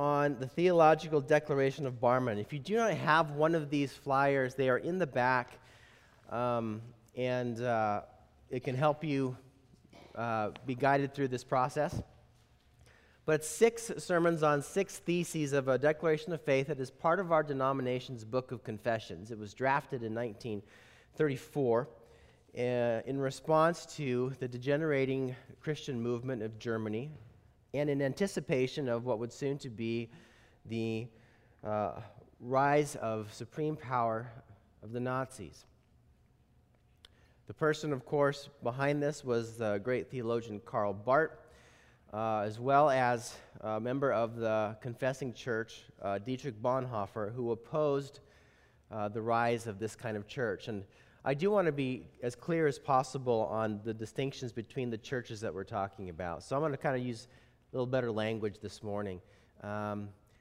on the Theological Declaration of Barmen. If you do not have one of these flyers, they are in the back, and it can help you be guided through this process. But it's 6 sermons on 6 theses of a declaration of faith that is part of our denomination's Book of Confessions. It was drafted in 1934 in response to the degenerating Christian movement of Germany and in anticipation of what would soon to be the rise of supreme power of the Nazis. The person, of course, behind this was the great theologian Karl Barth, as well as a member of the Confessing Church, Dietrich Bonhoeffer, who opposed the rise of this kind of church. And I do want to be as clear as possible on the distinctions between the churches that we're talking about. So I'm going to kind of use a little better language this morning. I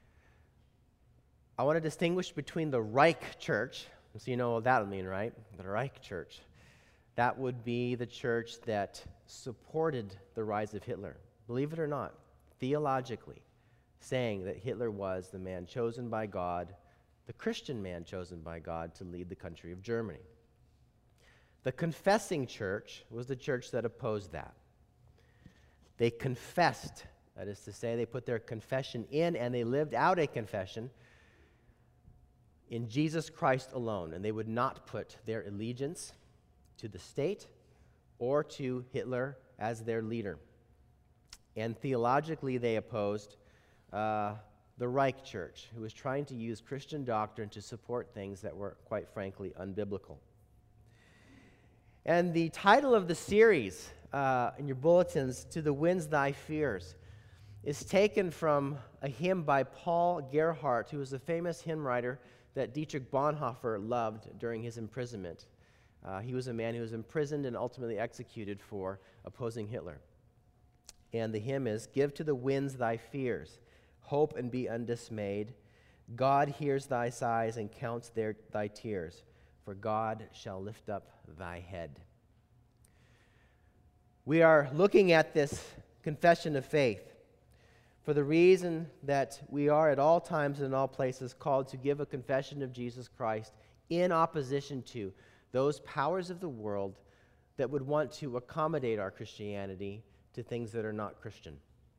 want to distinguish between the Reich Church, so you know what that'll mean, right? The Reich Church. That would be the church that supported the rise of Hitler. Believe it or not, theologically, saying that Hitler was the man chosen by God, the Christian man chosen by God to lead the country of Germany. The Confessing Church was the church that opposed that. They confessed, that is to say, they put their confession in and they lived out a confession in Jesus Christ alone, and they would not put their allegiance to the state or to Hitler as their leader. And theologically, they opposed the Reich Church, who was trying to use Christian doctrine to support things that were, quite frankly, unbiblical. And the title of the series in your bulletins, To the Winds Thy Fears, is taken from a hymn by Paul Gerhardt, who was a famous hymn writer that Dietrich Bonhoeffer loved during his imprisonment. He was a man who was imprisoned and ultimately executed for opposing Hitler. And the hymn is, Give to the winds thy fears, hope and be undismayed. God hears thy sighs and counts thy tears, for God shall lift up thy head. We are looking at this confession of faith for the reason that we are at all times and in all places called to give a confession of Jesus Christ in opposition to those powers of the world that would want to accommodate our Christianity to things that are not Christian.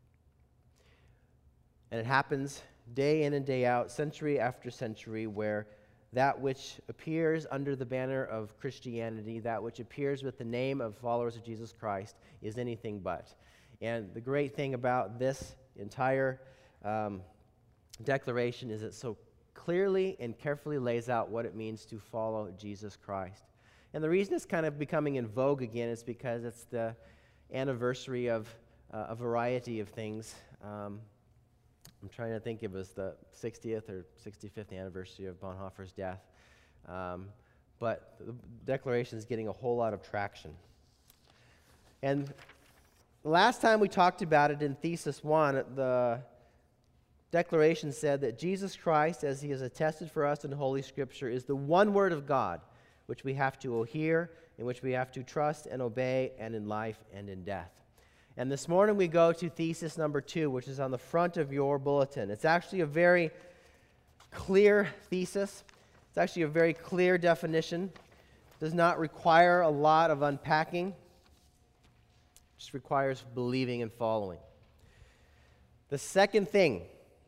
And it happens day in and day out, century after century, where that which appears under the banner of Christianity, that which appears with the name of followers of Jesus Christ, is anything but. And the great thing about this entire declaration is it so clearly and carefully lays out what it means to follow Jesus Christ. And the reason it's kind of becoming in vogue again is because it's the anniversary of a variety of things. I'm trying to think, it was the 60th or 65th anniversary of Bonhoeffer's death. But the declaration is getting a whole lot of traction. And the last time we talked about it in Thesis 1, the declaration said that Jesus Christ, as he is attested for us in Holy Scripture, is the one word of God, which we have to hear, in which we have to trust and obey, and in life and in death. And this morning we go to thesis number 2, which is on the front of your bulletin. It's actually a very clear thesis. It's actually a very clear definition. It does not require a lot of unpacking. It just requires believing and following. The second thing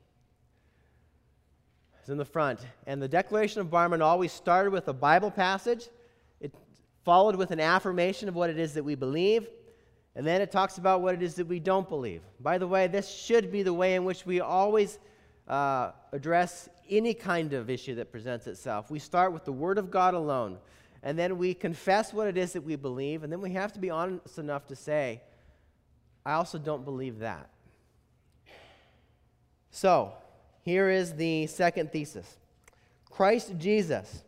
is in the front. And the Declaration of Barmen always started with a Bible passage. It followed with an affirmation of what it is that we believe. And then it talks about what it is that we don't believe. By the way, this should be the way in which we always address any kind of issue that presents itself. We start with the Word of God alone. And then we confess what it is that we believe. And then we have to be honest enough to say, I also don't believe that. So, here is the second thesis. Christ Jesus,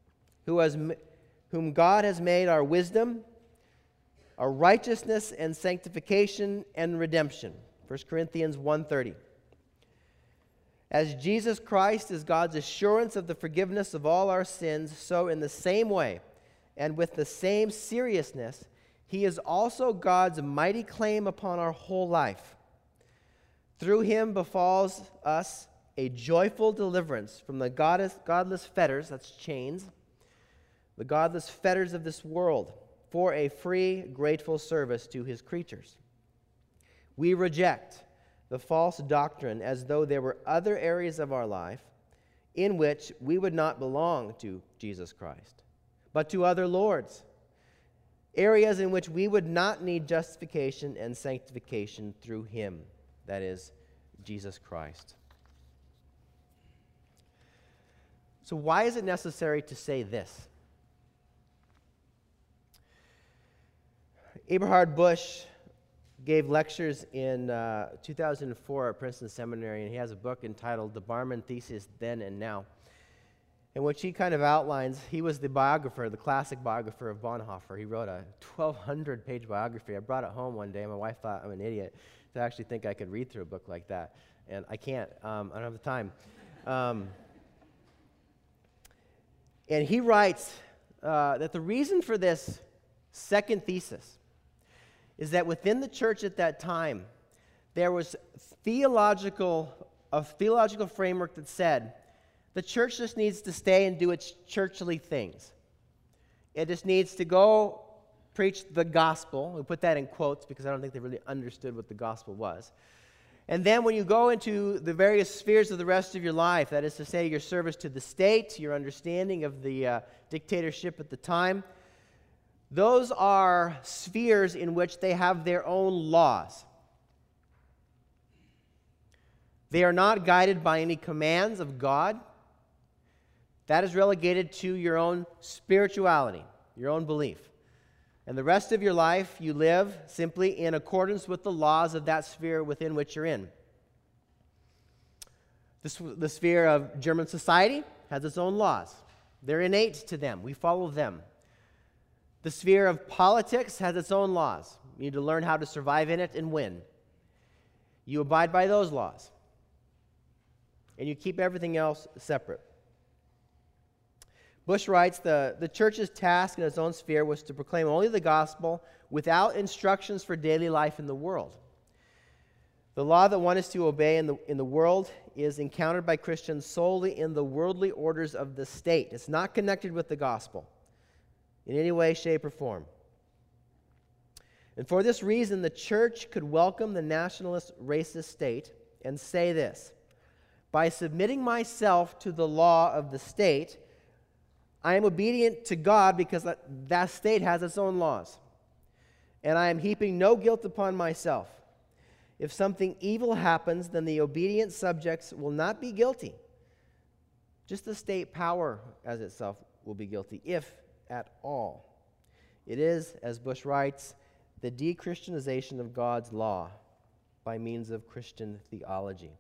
whom God has made our wisdom, our righteousness and sanctification and redemption. 1 Corinthians 1:30. As Jesus Christ is God's assurance of the forgiveness of all our sins, so in the same way and with the same seriousness, he is also God's mighty claim upon our whole life. Through him befalls us a joyful deliverance from the godless fetters, that's chains, the godless fetters of this world, for a free, grateful service to his creatures. We reject the false doctrine as though there were other areas of our life in which we would not belong to Jesus Christ, but to other lords, areas in which we would not need justification and sanctification through him, that is, Jesus Christ. So why is it necessary to say this? Eberhard Busch gave lectures in 2004 at Princeton Seminary, and he has a book entitled The Barmen Thesis Then and Now, in which he kind of outlines, he was the biographer, the classic biographer of Bonhoeffer. He wrote a 1,200-page biography. I brought it home one day, and my wife thought I'm an idiot to actually think I could read through a book like that, and I can't. I don't have the time. And he writes that the reason for this second thesis is that within the church at that time, there was a theological framework that said the church just needs to stay and do its churchly things. It just needs to go preach the gospel. We put that in quotes because I don't think they really understood what the gospel was. And then when you go into the various spheres of the rest of your life, that is to say your service to the state, your understanding of the dictatorship at the time, those are spheres in which they have their own laws. They are not guided by any commands of God. That is relegated to your own spirituality, your own belief. And the rest of your life, you live simply in accordance with the laws of that sphere within which you're in. The sphere of German society has its own laws. They're innate to them. We follow them. The sphere of politics has its own laws. You need to learn how to survive in it and win. You abide by those laws. And you keep everything else separate. Busch writes, the church's task in its own sphere was to proclaim only the gospel without instructions for daily life in the world. The law that one is to obey in the world is encountered by Christians solely in the worldly orders of the state. It's not connected with the gospel in any way, shape, or form. And for this reason, the church could welcome the nationalist, racist state and say this: by submitting myself to the law of the state, I am obedient to God because that state has its own laws, and I am heaping no guilt upon myself. If something evil happens, then the obedient subjects will not be guilty. Just the state power as itself will be guilty, if at all. It is, as Busch writes, the de-Christianization of God's law by means of Christian theology.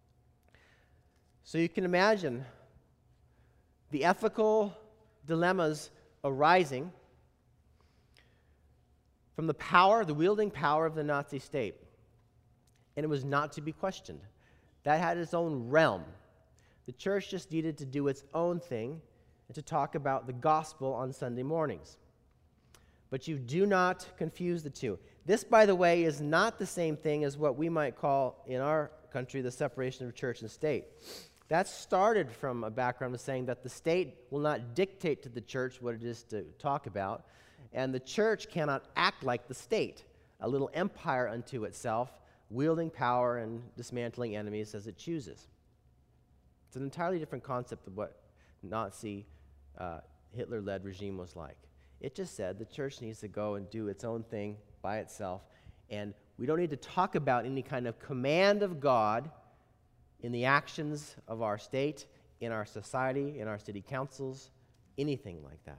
So you can imagine the ethical dilemmas arising from the wielding power of the Nazi state. And it was not to be questioned. That had its own realm. The church just needed to do its own thing and to talk about the gospel on Sunday mornings. But you do not confuse the two. This, by the way, is not the same thing as what we might call in our country the separation of church and state. That started from a background of saying that the state will not dictate to the church what it is to talk about, and the church cannot act like the state, a little empire unto itself, wielding power and dismantling enemies as it chooses. It's an entirely different concept of what Nazi Hitler-led regime was like. It just said the church needs to go and do its own thing by itself, and we don't need to talk about any kind of command of God in the actions of our state, in our society, in our city councils, anything like that.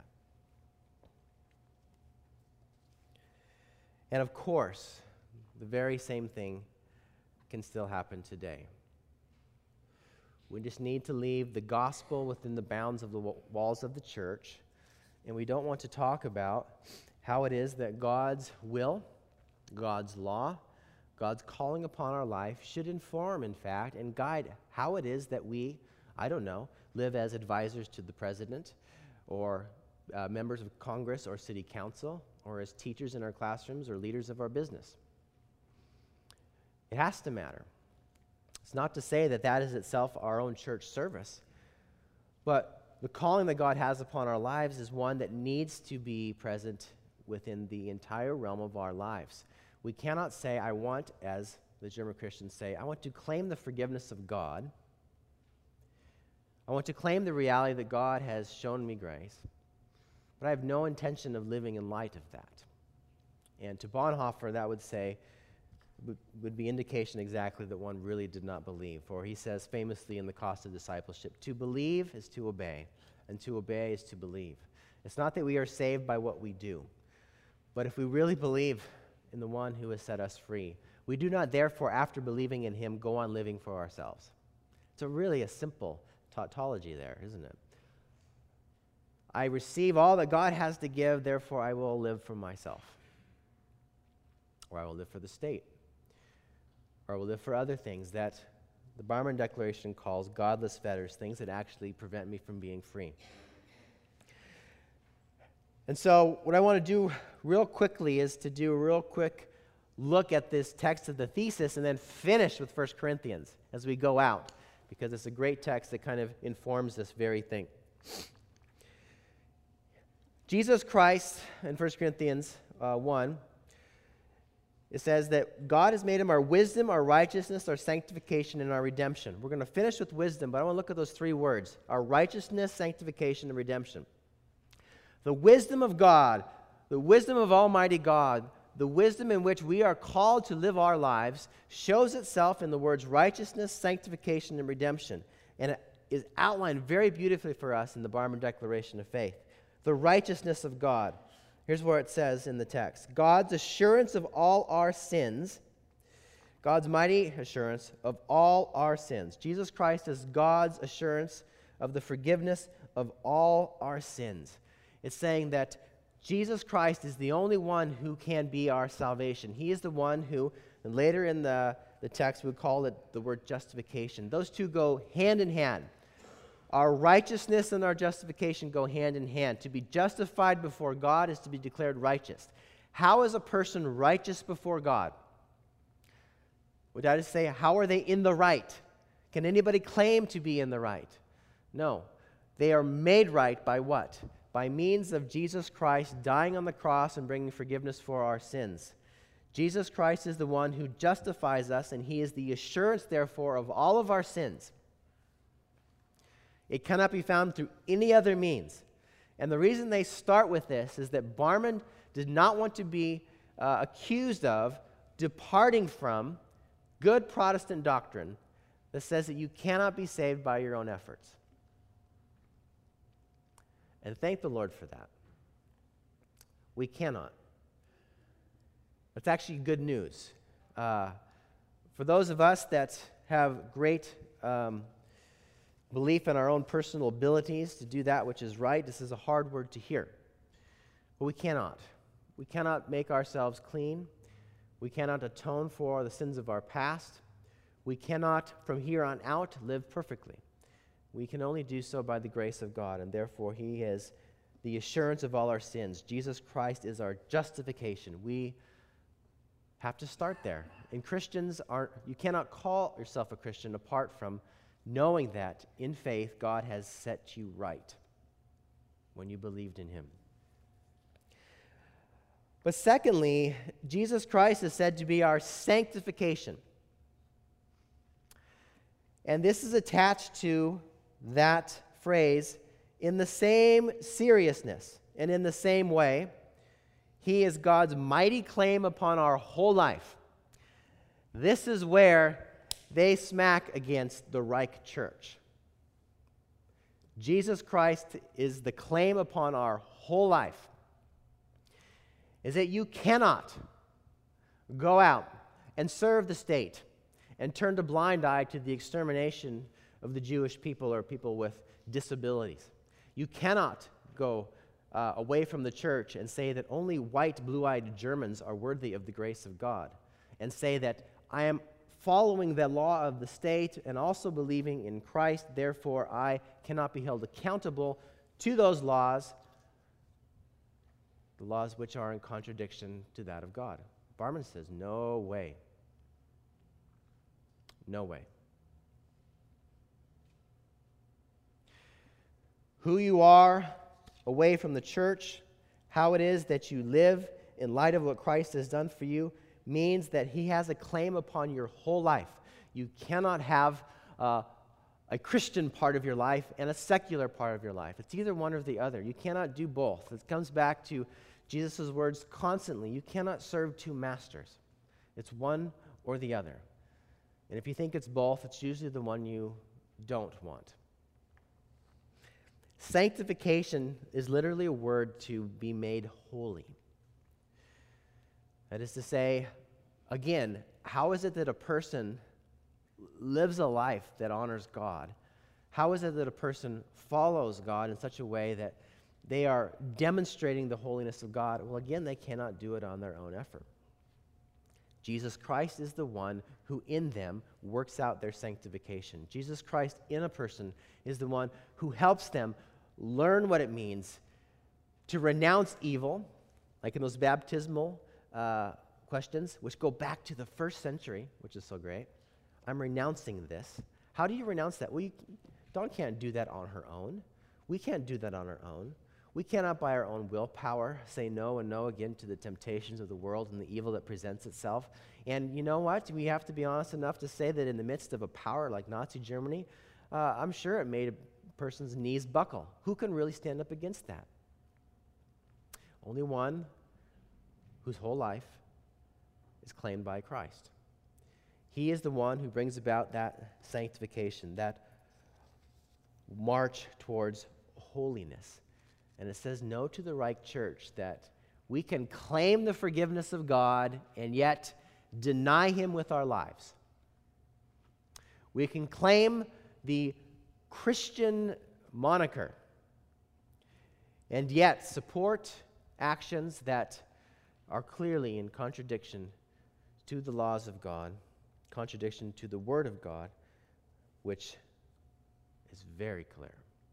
And of course, the very same thing can still happen today. We just need to leave the gospel within the bounds of the walls of the church, and we don't want to talk about how it is that God's will, God's law, God's calling upon our life should inform, in fact, and guide how it is that we, live as advisors to the president or members of Congress or city council or as teachers in our classrooms or leaders of our business. It has to matter. It's not to say that that is itself our own church service, but the calling that God has upon our lives is one that needs to be present within the entire realm of our lives. We cannot say, I want, as the German Christians say, I want to claim the forgiveness of God. I want to claim the reality that God has shown me grace, but I have no intention of living in light of that. And to Bonhoeffer, that would be indication exactly that one really did not believe. For he says famously in The Cost of Discipleship, to believe is to obey, and to obey is to believe. It's not that we are saved by what we do, but if we really believe in the one who has set us free, we do not therefore, after believing in him, go on living for ourselves. It's really a simple tautology there, isn't it? I receive all that God has to give, therefore I will live for myself. Or I will live for the state. Or I will live for other things that the Barmen Declaration calls godless fetters, things that actually prevent me from being free. And so what I want to do real quickly is to do a real quick look at this text of the thesis and then finish with 1 Corinthians as we go out, because it's a great text that kind of informs this very thing. Jesus Christ, in 1 Corinthians 1, it says that God has made him our wisdom, our righteousness, our sanctification, and our redemption. We're going to finish with wisdom, but I want to look at those three words: our righteousness, sanctification, and redemption. The wisdom of God, the wisdom of Almighty God, the wisdom in which we are called to live our lives shows itself in the words righteousness, sanctification, and redemption. And it is outlined very beautifully for us in the Barmen Declaration of Faith. The righteousness of God. Here's where it says in the text: God's assurance of all our sins, God's mighty assurance of all our sins. Jesus Christ is God's assurance of the forgiveness of all our sins. It's saying that Jesus Christ is the only one who can be our salvation. He is the one who, and later in the text we call it the word justification. Those two go hand in hand. Our righteousness and our justification go hand in hand. To be justified before God is to be declared righteous. How is a person righteous before God? Would I just say, how are they in the right? Can anybody claim to be in the right? No. They are made right by what? By means of Jesus Christ dying on the cross and bringing forgiveness for our sins. Jesus Christ is the one who justifies us, and he is the assurance, therefore, of all of our sins. It cannot be found through any other means. And the reason they start with this is that Barmen did not want to be accused of departing from good Protestant doctrine that says that you cannot be saved by your own efforts. And thank the Lord for that. We cannot. It's actually good news. For those of us that have great belief in our own personal abilities to do that which is right, this is a hard word to hear. But we cannot. We cannot make ourselves clean. We cannot atone for the sins of our past. We cannot, from here on out, live perfectly. We can only do so by the grace of God, and therefore he is the assurance of all our sins. Jesus Christ is our justification. We have to start there. And Christians you cannot call yourself a Christian apart from knowing that in faith God has set you right when you believed in him. But secondly, Jesus Christ is said to be our sanctification. And this is attached to that phrase in the same seriousness and in the same way. He is God's mighty claim upon our whole life. This is where they smack against the Reich Church. Jesus Christ is the claim upon our whole life. Is that you cannot go out and serve the state and turn a blind eye to the extermination of the Jewish people or people with disabilities. You cannot go away from the church and say that only white, blue-eyed Germans are worthy of the grace of God, and say that I am following the law of the state and also believing in Christ, therefore I cannot be held accountable to those laws, the laws which are in contradiction to that of God. Barmen says, no way. No way. who you are away from the church, how it is that you live in light of what Christ has done for you, means that he has a claim upon your whole life. You cannot have a Christian part of your life and a secular part of your life. It's either one or the other. You cannot do both. It comes back to Jesus' words constantly. You cannot serve two masters. It's one or the other. And if you think it's both, it's usually the one you don't want. Sanctification is literally a word to be made holy. That is to say, again, how is it that a person lives a life that honors God? How is it that a person follows God in such a way that they are demonstrating the holiness of God? Well, again, they cannot do it on their own effort. Jesus Christ is the one who in them works out their sanctification. Jesus Christ in a person is the one who helps them learn what it means to renounce evil, like in those baptismal questions, which go back to the first century, which is so great. I'm renouncing this. How do you renounce that? Well, Dawn can't do that on her own. We can't do that on our own. We cannot by our own willpower say no and no again to the temptations of the world and the evil that presents itself. And you know what? We have to be honest enough to say that in the midst of a power like Nazi Germany, I'm sure it made a person's knees buckle. Who can really stand up against that? Only one whose whole life is claimed by Christ. He is the one who brings about that sanctification, that march towards holiness. And it says no to the Reich Church that we can claim the forgiveness of God and yet deny him with our lives. We can claim the Christian moniker and yet support actions that are clearly in contradiction to the laws of God, contradiction to the Word of God, which is very clear.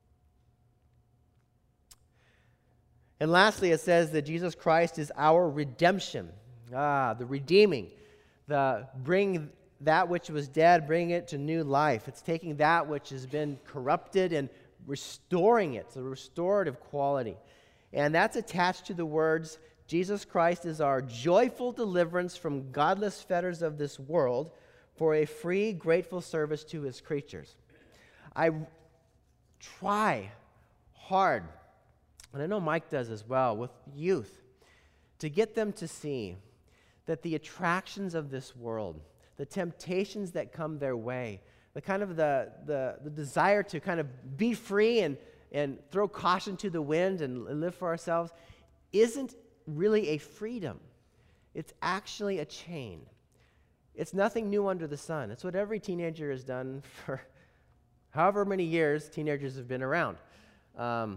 And lastly, it says that Jesus Christ is our redemption. The redeeming, the bring that which was dead, bring it to new life. It's taking that which has been corrupted and restoring it, it's a restorative quality. And that's attached to the words, Jesus Christ is our joyful deliverance from godless fetters of this world for a free, grateful service to his creatures. I try hard, and I know Mike does as well, with youth, to get them to see that the attractions of this world, the temptations that come their way, the kind of the desire to kind of be free and throw caution to the wind and live for ourselves, isn't really a freedom. It's actually a chain. It's nothing new under the sun. It's what every teenager has done for however many years teenagers have been around. And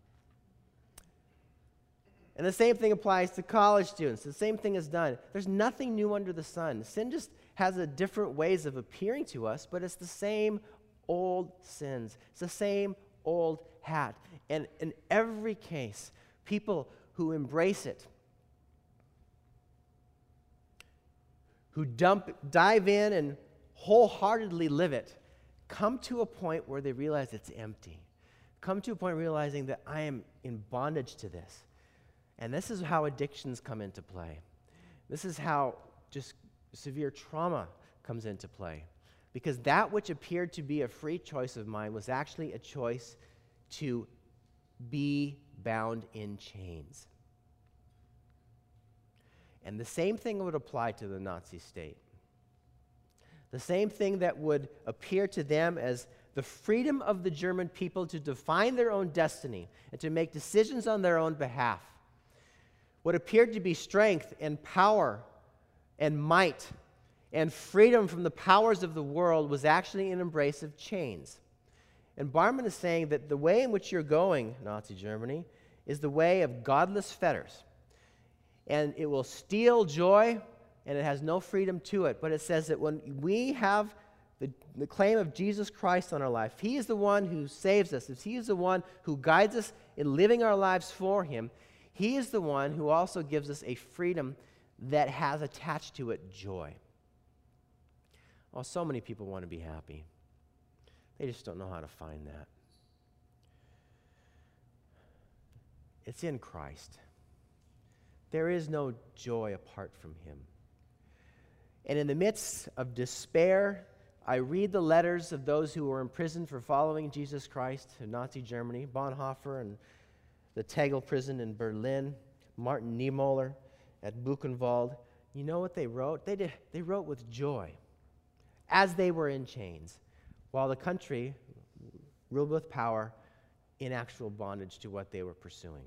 the same thing applies to college students. The same thing is done. There's nothing new under the sun. Sin just has a different ways of appearing to us, but it's the same old sins. It's the same old hat. And in every case, people who embrace it, who dive in and wholeheartedly live it, come to a point where they realize it's empty. Come to a point realizing that I am in bondage to this. And this is how addictions come into play. This is how just severe trauma comes into play. Because that which appeared to be a free choice of mine was actually a choice to be bound in chains. And the same thing would apply to the Nazi state. The same thing that would appear to them as the freedom of the German people to define their own destiny and to make decisions on their own behalf. What appeared to be strength and power and might and freedom from the powers of the world was actually an embrace of chains. And Barman is saying that the way in which you're going, Nazi Germany, is the way of godless fetters. And it will steal joy, and it has no freedom to it. But it says that when we have the claim of Jesus Christ on our life, he is the one who saves us. He is the one who guides us in living our lives for him. He is the one who also gives us a freedom that has attached to it joy. Oh, so many people want to be happy. They just don't know how to find that. It's in Christ. There is no joy apart from him. And in the midst of despair, I read the letters of those who were imprisoned for following Jesus Christ in Nazi Germany, Bonhoeffer and the Tegel prison in Berlin, Martin Niemöller at Buchenwald. You know what they wrote? They wrote with joy as they were in chains, while the country ruled with power in actual bondage to what they were pursuing.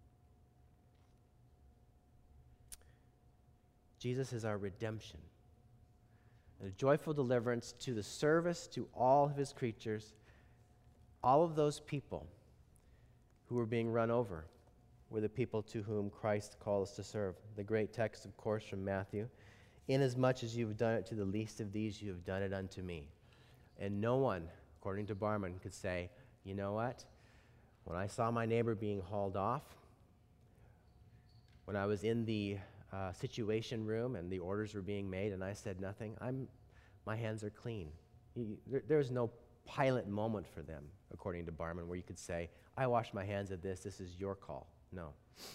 Jesus is our redemption, and a joyful deliverance to the service to all of his creatures. All of those people who were being run over were the people to whom Christ called us to serve. The great text, of course, from Matthew, "Inasmuch as you have done it to the least of these, you have done it unto me." And no one, according to Barman, could say, you know what? When I saw my neighbor being hauled off, when I was in the situation room and the orders were being made and I said nothing, my hands are clean. There's no Pilate moment for them, according to Barman, where you could say, I wash my hands of this is your call. No.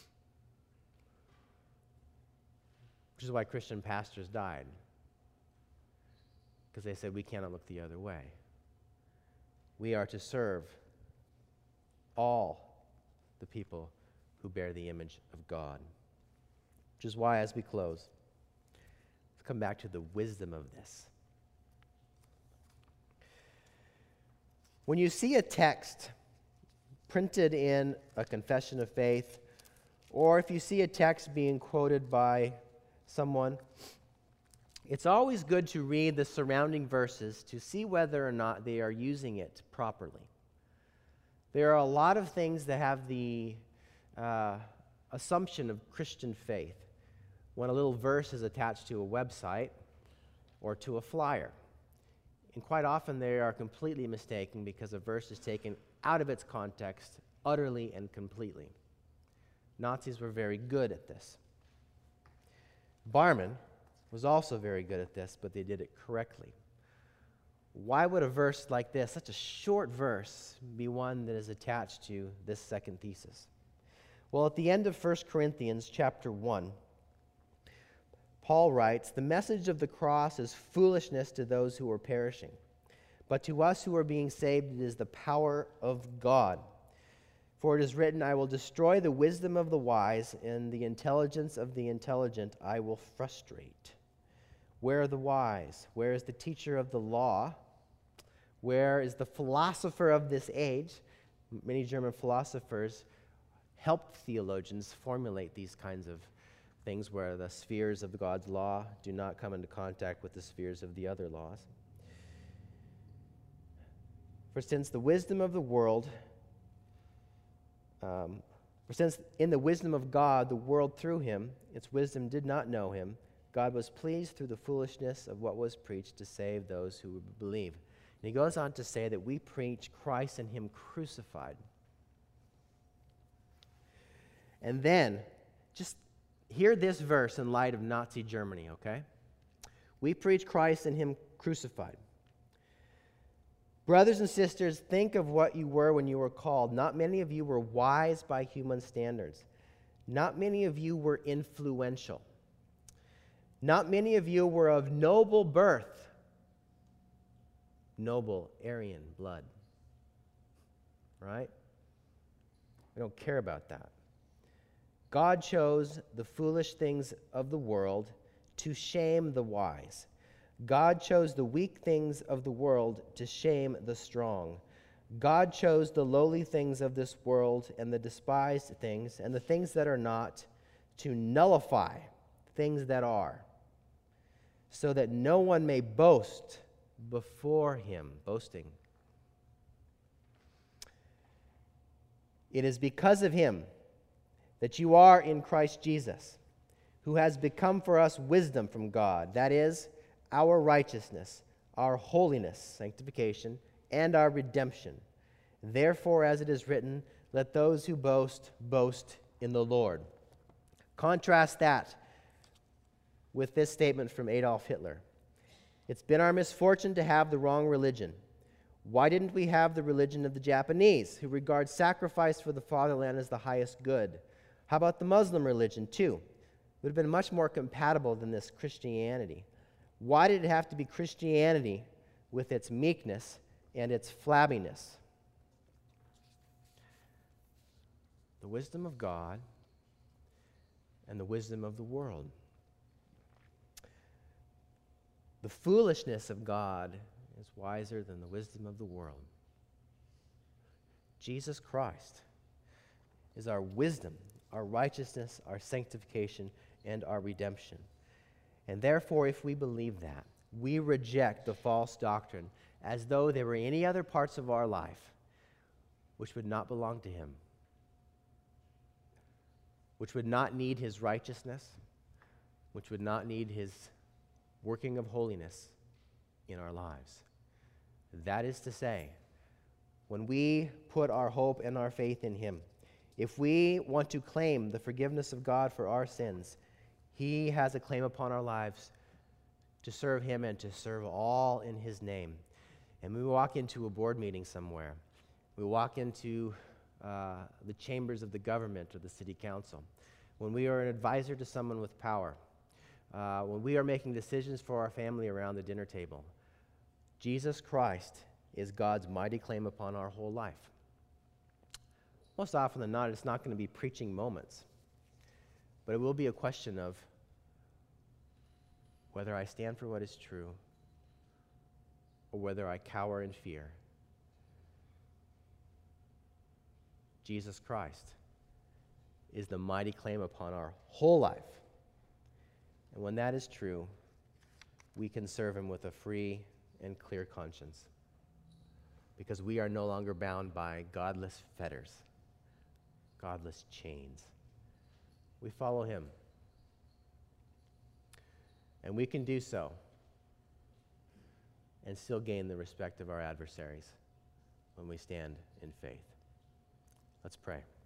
Which is why Christian pastors died, because they said we cannot look the other way. We are to serve all the people who bear the image of God. Which is why, as we close, let's come back to the wisdom of this. When you see a text printed in a confession of faith, or if you see a text being quoted by someone, it's always good to read the surrounding verses to see whether or not they are using it properly. There are a lot of things that have the assumption of Christian faith when a little verse is attached to a website or to a flyer. And quite often they are completely mistaken because a verse is taken out of its context utterly and completely. Nazis were very good at this. Barman was also very good at this, but they did it correctly. Why would a verse like this, such a short verse, be one that is attached to this second thesis? Well, at the end of 1 Corinthians chapter 1, Paul writes, "The message of the cross is foolishness to those who are perishing, but to us who are being saved it is the power of God. For it is written, I will destroy the wisdom of the wise, and the intelligence of the intelligent I will frustrate." Where are the wise? Where is the teacher of the law? Where is the philosopher of this age? Many German philosophers helped theologians formulate these kinds of things where the spheres of God's law do not come into contact with the spheres of the other laws. For since the wisdom of the world, since in the wisdom of God, the world through him, its wisdom did not know him, God was pleased through the foolishness of what was preached to save those who would believe. And he goes on to say that we preach Christ and him crucified. And then, just hear this verse in light of Nazi Germany, okay? We preach Christ and him crucified. Brothers and sisters, think of what you were when you were called. Not many of you were wise by human standards. Not many of you were influential. Not many of you were of noble birth, noble Aryan blood. Right? We don't care about that. God chose the foolish things of the world to shame the wise. God chose the weak things of the world to shame the strong. God chose the lowly things of this world and the despised things and the things that are not to nullify things that are, so that no one may boast before him. Boasting. It is because of him that you are in Christ Jesus, who has become for us wisdom from God, that is, our righteousness, our holiness, sanctification, and our redemption. Therefore, as it is written, let those who boast, boast in the Lord. Contrast that with this statement from Adolf Hitler. It's been our misfortune to have the wrong religion. Why didn't we have the religion of the Japanese, who regard sacrifice for the fatherland as the highest good? How about the Muslim religion, too? It would have been much more compatible than this Christianity. Why did it have to be Christianity with its meekness and its flabbiness? The wisdom of God and the wisdom of the world. The foolishness of God is wiser than the wisdom of the world. Jesus Christ is our wisdom, our righteousness, our sanctification, and our redemption. And therefore, if we believe that, we reject the false doctrine as though there were any other parts of our life which would not belong to him, which would not need his righteousness, which would not need his working of holiness in our lives. That is to say, when we put our hope and our faith in him, if we want to claim the forgiveness of God for our sins, he has a claim upon our lives to serve him and to serve all in his name. And we walk into a board meeting somewhere. We walk into the chambers of the government or the city council. When we are an advisor to someone with power, when we are making decisions for our family around the dinner table, Jesus Christ is God's mighty claim upon our whole life. Most often than not, it's not going to be preaching moments, but it will be a question of whether I stand for what is true or whether I cower in fear. Jesus Christ is the mighty claim upon our whole life. And when that is true, we can serve him with a free and clear conscience, because we are no longer bound by godless fetters, godless chains. We follow him. And we can do so and still gain the respect of our adversaries when we stand in faith. Let's pray.